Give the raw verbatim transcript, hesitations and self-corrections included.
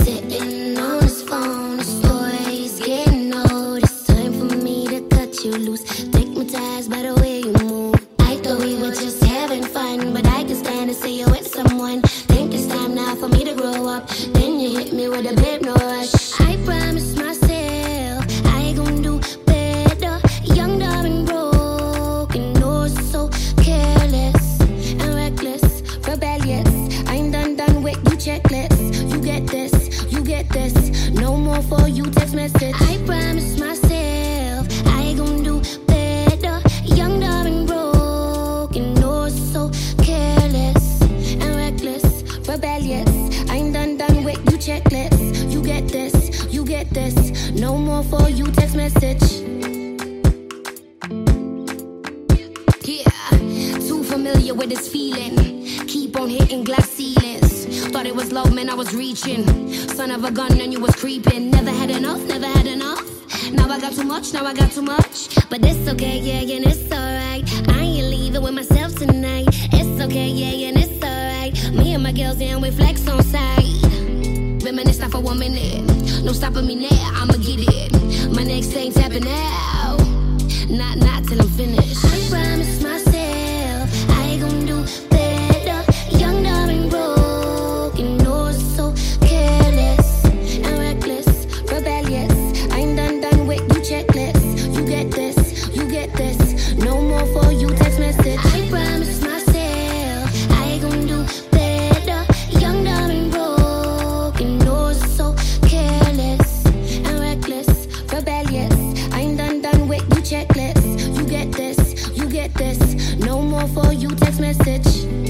sitting on his phone. The story's getting old. It's time for me to cut you loose. Stigmatized by the way you move. I thought we were just having fun, but I can stand to see you with someone. Think it's time now for me to grow up. Then you hit me with a bit no rush. I promise myself I gon' do better. Young, dumb, and broken, oh so careless and reckless, rebellious. I'm done, done with you checklist. You get this, you get this. No more for you text message. I promise myself I gon' do better. Young, dumb, and broken, oh so careless and reckless, rebellious. I'm done, done with you checklist. You get this, you get this. No more for you text message. Yeah, too familiar with this feeling. Keep on hitting glass ceilings. Thought it was love, man, I was reaching. Son of a gun and you was creeping. Never had enough, never had enough. Now I got too much, now I got too much. But it's okay, yeah, yeah, and it's alright. I ain't leaving with myself tonight. It's okay, yeah, yeah, and it's alright. Me and my girls, and we flex on side. Reminisce not for one minute. No stopping me now, I'ma get it. My next thing tapping out. Not, not till I'm finished. I promise myself I gon' do better. Young, dumb, and broken, oh so careless and reckless, rebellious. I'm done, done with you checklist. You get this, you get this. No more for you text message. I promise myself I gon' do better. Young, dumb, and broken, oh so careless and reckless, rebellious. I'm done, done with you checklist. You get this, you get this. No more for you text message.